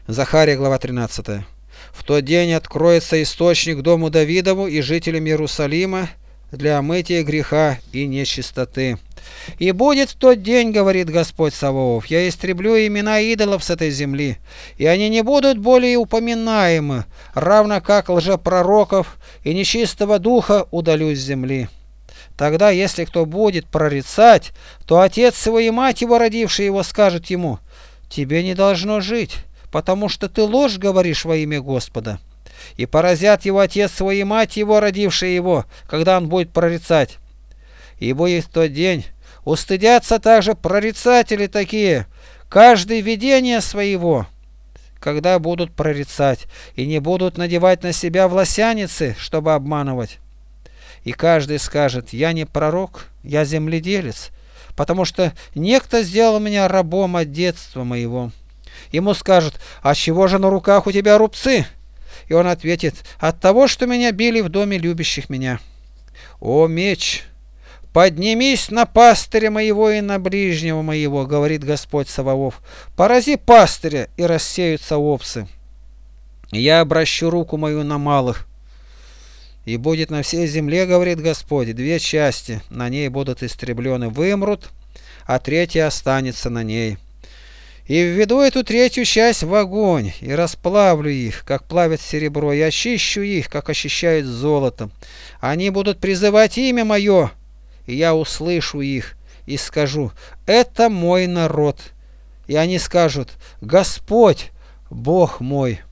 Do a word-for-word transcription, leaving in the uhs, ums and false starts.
Захария, глава тринадцатая. В тот день откроется источник дому Давидову и жителям Иерусалима для омытия греха и нечистоты. И будет в тот день, говорит Господь Саваоф, я истреблю имена идолов с этой земли, и они не будут более упоминаемы, равно как лжепророков и нечистого духа удалю с земли. Тогда, если кто будет прорицать, то отец его и мать его, родившие его, скажут ему: тебе не должно жить, потому что ты ложь говоришь во имя Господа. И поразят его отец свой и мать его, родившие его, когда он будет прорицать. И будет в тот день устыдятся также прорицатели такие, каждый видение своего, когда будут прорицать, и не будут надевать на себя власяницы, чтобы обманывать. И каждый скажет: я не пророк, я земледелец, потому что некто сделал меня рабом от детства моего. Ему скажут: а чего же на руках у тебя рубцы? И он ответит: от того, что меня били в доме любящих меня. О меч, поднимись на пастыря моего и на ближнего моего, говорит Господь Саваоф, порази пастыря, и рассеются овцы. Я обращу руку мою на малых, и будет на всей земле, говорит Господь, две части, на ней будут истреблены, вымрут, а третья останется на ней. И введу эту третью часть в огонь, и расплавлю их, как плавят серебро, и очищу их, как очищают золото. Они будут призывать имя мое, и я услышу их, и скажу: это мой народ. И они скажут: Господь, Бог мой.